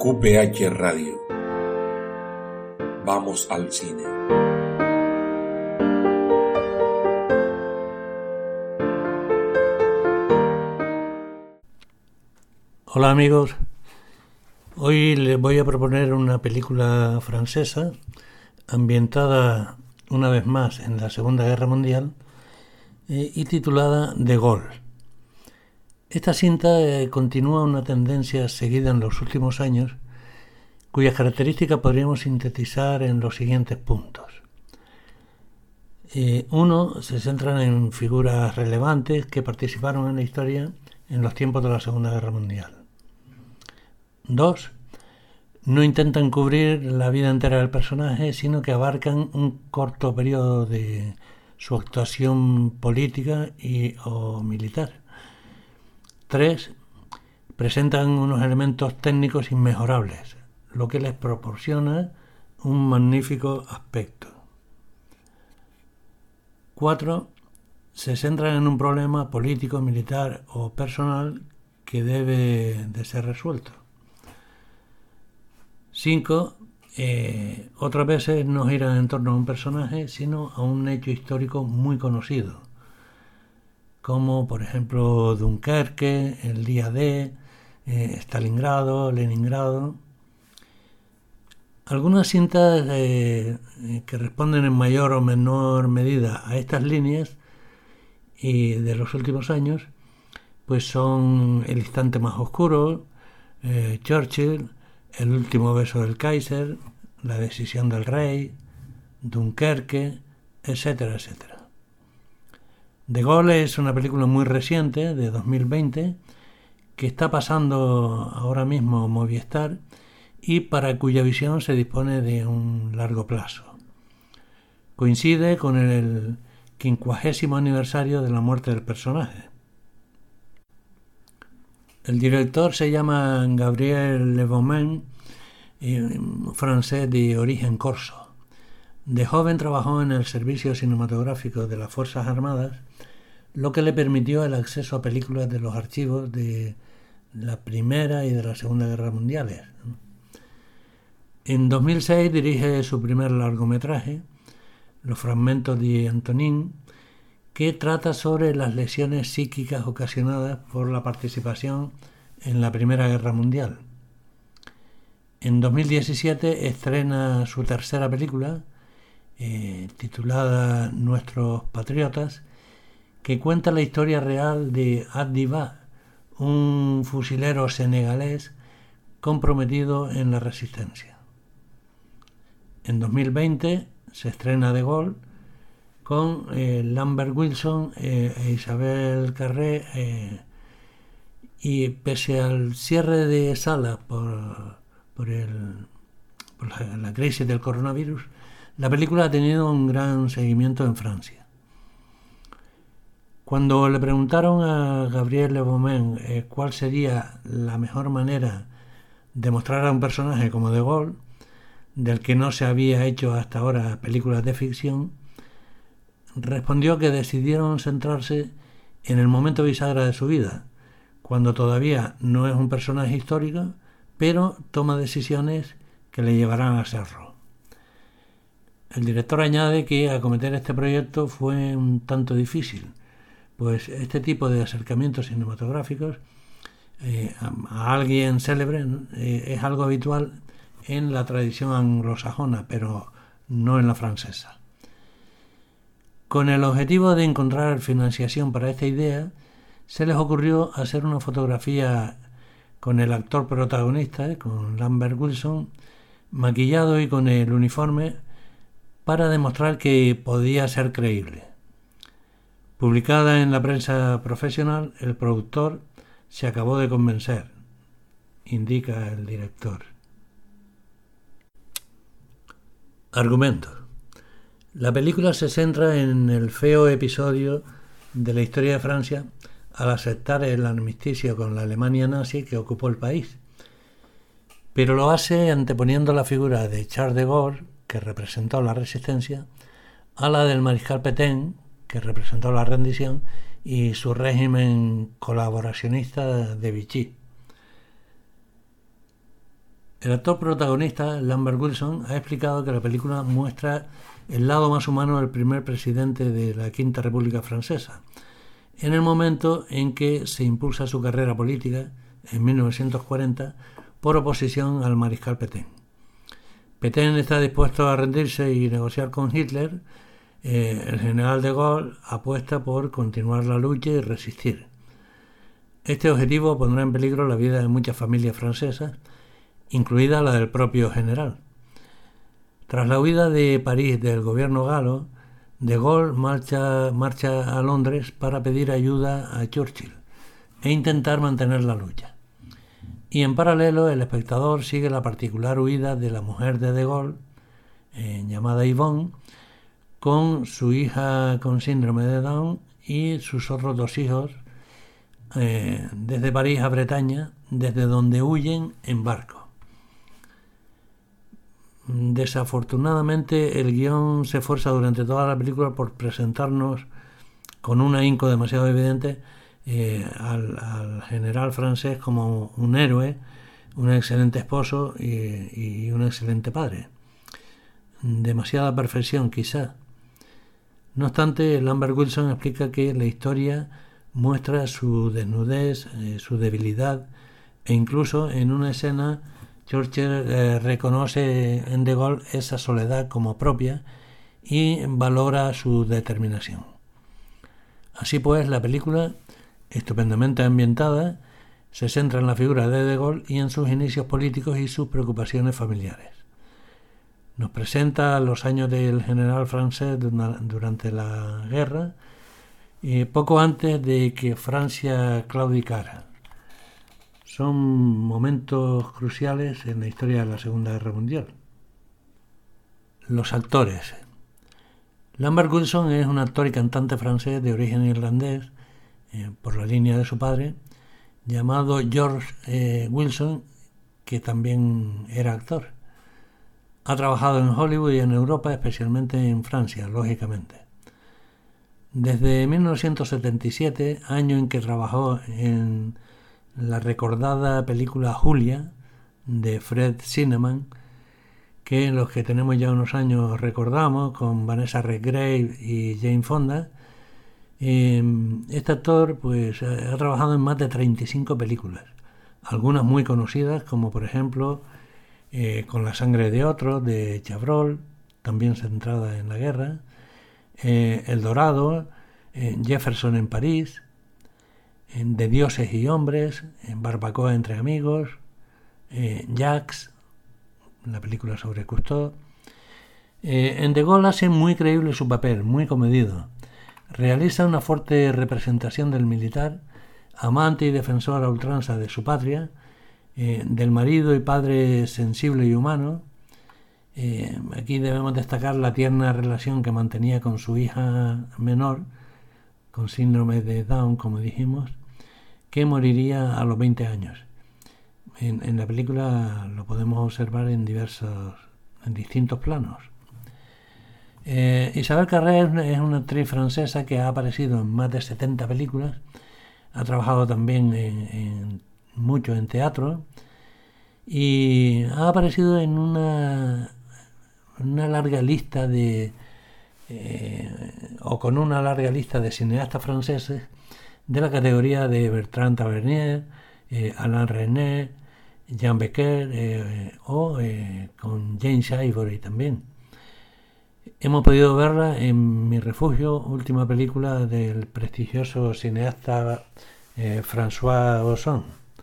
QPH Radio. Vamos al cine. Hola amigos, hoy les voy a proponer una película francesa ambientada una vez más en la Segunda Guerra Mundial y titulada De Gaulle. Esta cinta continúa una tendencia seguida en los últimos años, cuyas características podríamos sintetizar en los siguientes puntos. Uno, se centra en figuras relevantes que participaron en la historia en los tiempos de la Segunda Guerra Mundial. 2. No intentan cubrir la vida entera del personaje, sino que abarcan un corto periodo de su actuación política o militar. 3. Presentan unos elementos técnicos inmejorables, lo que les proporciona un magnífico aspecto. 4. Se centran en un problema político, militar o personal que debe de ser resuelto. 5. Otras veces no giran en torno a un personaje, sino a un hecho histórico muy conocido, como por ejemplo Dunkerque, el día D, Stalingrado, Leningrado. Algunas cintas que responden en mayor o menor medida a estas líneas y de los últimos años, pues son El instante más oscuro, Churchill, El último beso del Kaiser, La decisión del rey, Dunkerque, etcétera, etcétera. De Gaulle es una película muy reciente, de 2020, que está pasando ahora mismo Movistar y para cuya visión se dispone de un largo plazo. Coincide con el 50º aniversario de la muerte del personaje. El director se llama Gabriel Leveaume, francés de origen corso. De joven trabajó en el servicio cinematográfico de las Fuerzas Armadas, lo que le permitió el acceso a películas de los archivos de la Primera y de la Segunda Guerra Mundiales. En 2006 dirige su primer largometraje, Los fragmentos de Antonin, que trata sobre las lesiones psíquicas ocasionadas por la participación en la Primera Guerra Mundial. En 2017 estrena su tercera película, titulada Nuestros Patriotas, que cuenta la historia real de Abdiba, un fusilero senegalés comprometido en la resistencia. En 2020 se estrena De Gaulle con Lambert Wilson e Isabelle Carré, y pese al cierre de salas por la crisis del coronavirus, la película ha tenido un gran seguimiento en Francia. Cuando le preguntaron a Gabriel Leveaume cuál sería la mejor manera de mostrar a un personaje como De Gaulle, del que no se había hecho hasta ahora películas de ficción, respondió que decidieron centrarse en el momento bisagra de su vida, cuando todavía no es un personaje histórico, pero toma decisiones que le llevarán a serlo. El director añade que acometer este proyecto fue un tanto difícil, pues este tipo de acercamientos cinematográficos a alguien célebre es algo habitual en la tradición anglosajona, pero no en la francesa. Con el objetivo de encontrar financiación para esta idea, se les ocurrió hacer una fotografía con el actor protagonista, con Lambert Wilson, maquillado y con el uniforme, para demostrar que podía ser creíble. Publicada en la prensa profesional, el productor se acabó de convencer, indica el director. Argumento. La película se centra en el feo episodio de la historia de Francia al aceptar el armisticio con la Alemania nazi que ocupó el país, pero lo hace anteponiendo la figura de Charles de Gaulle, que representó la resistencia, a la del mariscal Pétain, que representó la rendición, y su régimen colaboracionista de Vichy. El actor protagonista, Lambert Wilson, ha explicado que la película muestra el lado más humano del primer presidente de la Quinta República Francesa, en el momento en que se impulsa su carrera política, en 1940, por oposición al mariscal Pétain. Pétain está dispuesto a rendirse y negociar con Hitler. El general de Gaulle apuesta por continuar la lucha y resistir. Este objetivo pondrá en peligro la vida de muchas familias francesas, incluida la del propio general. Tras la huida de París del gobierno galo, de Gaulle marcha a Londres para pedir ayuda a Churchill e intentar mantener la lucha. Y en paralelo el espectador sigue la particular huida de la mujer de Gaulle, llamada Yvonne, con su hija con síndrome de Down y sus otros 2 hijos, desde París a Bretaña, desde donde huyen en barco. Desafortunadamente el guión se esfuerza durante toda la película por presentarnos con un ahínco demasiado evidente al general francés como un héroe, un excelente esposo y un excelente padre. Demasiada perfección quizá. No obstante, Lambert Wilson explica que la historia muestra su desnudez, su debilidad, e incluso en una escena Churchill reconoce en de Gaulle esa soledad como propia y valora su determinación. Así pues, la película, estupendamente ambientada, se centra en la figura de Gaulle y en sus inicios políticos y sus preocupaciones familiares. Nos presenta los años del general francés durante la guerra y poco antes de que Francia claudicara. Son momentos cruciales en la historia de la Segunda Guerra Mundial. Los actores. Lambert Wilson es un actor y cantante francés de origen irlandés, por la línea de su padre, llamado George Wilson, que también era actor. Ha trabajado en Hollywood y en Europa, especialmente en Francia, lógicamente. Desde 1977, año en que trabajó en la recordada película Julia, de Fred Zinnemann, que los que tenemos ya unos años recordamos, con Vanessa Redgrave y Jane Fonda. Este actor pues ha trabajado en más de 35 películas, algunas muy conocidas, como por ejemplo Con la sangre de otro, de Chabrol, también centrada en la guerra, El Dorado, Jefferson en París, De dioses y hombres, Barbacoa entre amigos, Jacques, la película sobre Cousteau. En de Gaulle hace muy creíble su papel, muy comedido. Realiza una fuerte representación del militar, amante y defensor a ultranza de su patria, del marido y padre sensible y humano. Aquí debemos destacar la tierna relación que mantenía con su hija menor, con síndrome de Down, como dijimos, que moriría a los 20 años. En la película lo podemos observar en distintos planos. Isabelle Carré es una actriz francesa que ha aparecido en más de 70 películas, ha trabajado también mucho en teatro y ha aparecido en una larga lista con una larga lista de cineastas franceses de la categoría de Bertrand Tavernier, Alain Resnais, Jean Becker o con James Ivory también. Hemos podido verla en Mi refugio, última película del prestigioso cineasta François Ozon.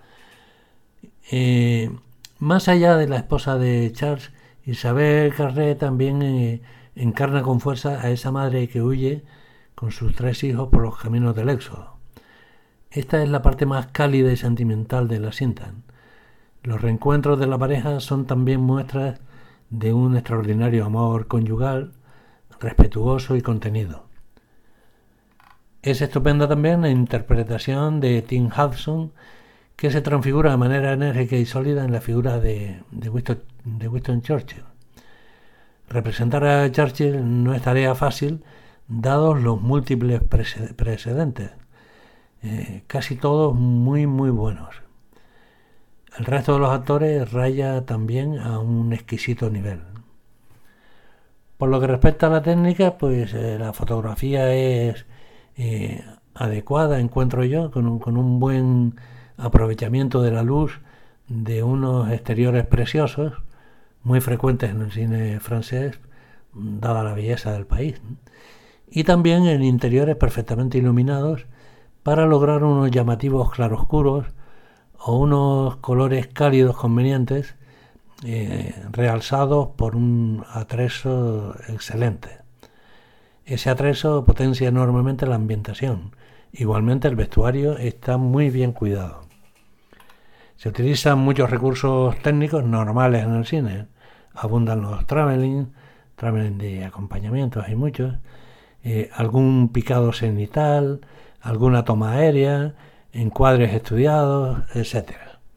Más allá de la esposa de Charles, Isabelle Carré también encarna con fuerza a esa madre que huye con sus 3 hijos por los caminos del éxodo. Esta es la parte más cálida y sentimental de la cinta. Los reencuentros de la pareja son también muestras de un extraordinario amor conyugal, respetuoso y contenido. Es estupenda también la interpretación de Tim Hudson, que se transfigura de manera enérgica y sólida en la figura de Winston Churchill. Representar a Churchill no es tarea fácil, dados los múltiples precedentes, casi todos muy muy buenos. El resto de los actores raya también a un exquisito nivel. Por lo que respecta a la técnica, pues la fotografía es adecuada, encuentro yo, con un buen aprovechamiento de la luz, de unos exteriores preciosos, muy frecuentes en el cine francés, dada la belleza del país, ¿no? Y también en interiores perfectamente iluminados para lograr unos llamativos claroscuros o unos colores cálidos convenientes, realzados por un atrezo excelente. Ese atrezo potencia enormemente la ambientación. Igualmente el vestuario está muy bien cuidado. Se utilizan muchos recursos técnicos normales en el cine. Abundan los traveling de acompañamiento, hay muchos. Algún picado cenital, alguna toma aérea, encuadres estudiados, etc.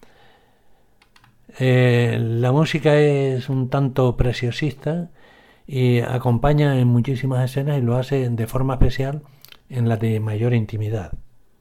La música es un tanto preciosista y acompaña en muchísimas escenas y lo hace de forma especial en la de mayor intimidad.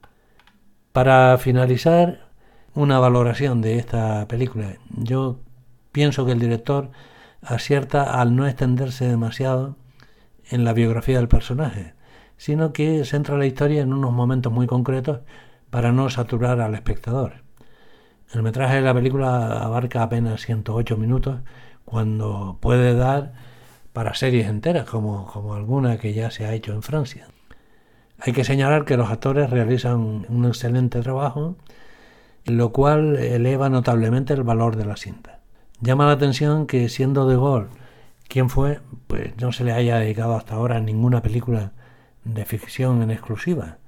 Para finalizar, una valoración de esta película. Yo pienso que el director acierta al no extenderse demasiado en la biografía del personaje, sino que centra la historia en unos momentos muy concretos para no saturar al espectador. El metraje de la película abarca apenas 108 minutos, cuando puede dar para series enteras, como alguna que ya se ha hecho en Francia. Hay que señalar que los actores realizan un excelente trabajo, lo cual eleva notablemente el valor de la cinta. Llama la atención que, siendo De Gaulle quien fue, pues no se le haya dedicado hasta ahora ninguna película de ficción en exclusiva.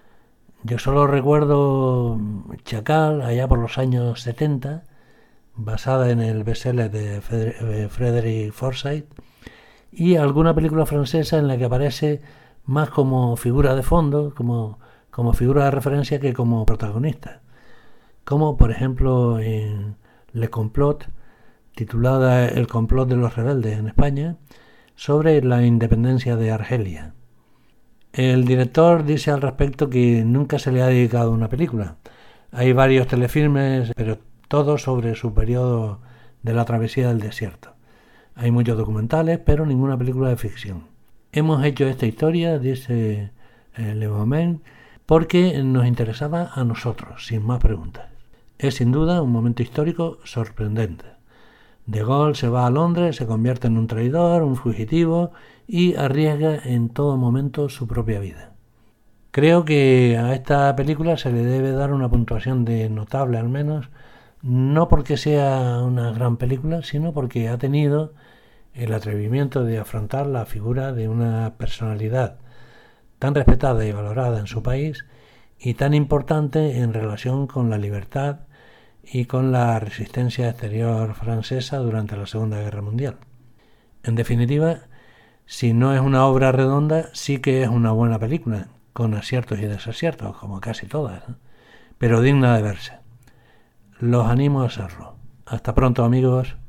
Yo solo recuerdo Chacal, allá por los años 70, basada en el bestseller de Frederick Forsyth, y alguna película francesa en la que aparece más como figura de fondo, como figura de referencia, que como protagonista. Como por ejemplo en Le Complot, titulada El complot de los rebeldes en España, sobre la independencia de Argelia. El director dice al respecto que nunca se le ha dedicado una película. Hay varios telefilmes, pero todos sobre su periodo de la travesía del desierto. Hay muchos documentales, pero ninguna película de ficción. Hemos hecho esta historia, dice Le Moment, porque nos interesaba a nosotros, sin más preguntas. Es sin duda un momento histórico sorprendente. De Gaulle se va a Londres, se convierte en un traidor, un fugitivo y arriesga en todo momento su propia vida. Creo que a esta película se le debe dar una puntuación de notable al menos, no porque sea una gran película, sino porque ha tenido el atrevimiento de afrontar la figura de una personalidad tan respetada y valorada en su país y tan importante en relación con la libertad y con la resistencia exterior francesa durante la Segunda Guerra Mundial. En definitiva, si no es una obra redonda, sí que es una buena película, con aciertos y desaciertos, como casi todas, ¿no? Pero digna de verse. Los animo a hacerlo. Hasta pronto, amigos.